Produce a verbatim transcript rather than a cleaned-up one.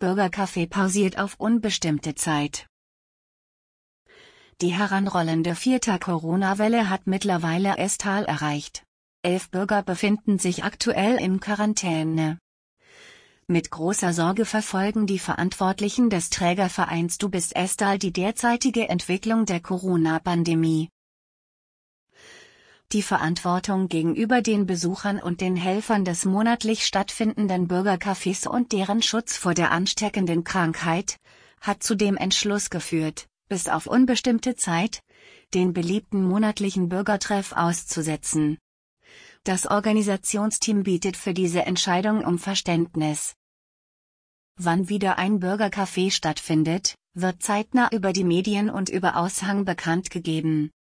Bürgercafé pausiert auf unbestimmte Zeit. Die heranrollende vierte Corona-Welle hat mittlerweile Estal erreicht. Elf Bürger befinden sich aktuell in Quarantäne. Mit großer Sorge verfolgen die Verantwortlichen des Trägervereins Du bist Estal die derzeitige Entwicklung der Corona-Pandemie. Die Verantwortung gegenüber den Besuchern und den Helfern des monatlich stattfindenden Bürgercafés und deren Schutz vor der ansteckenden Krankheit hat zu dem Entschluss geführt, bis auf unbestimmte Zeit, den beliebten monatlichen Bürgertreff auszusetzen. Das Organisationsteam bittet für diese Entscheidung um Verständnis. Wann wieder ein Bürgercafé stattfindet, wird zeitnah über die Medien und über Aushang bekannt gegeben.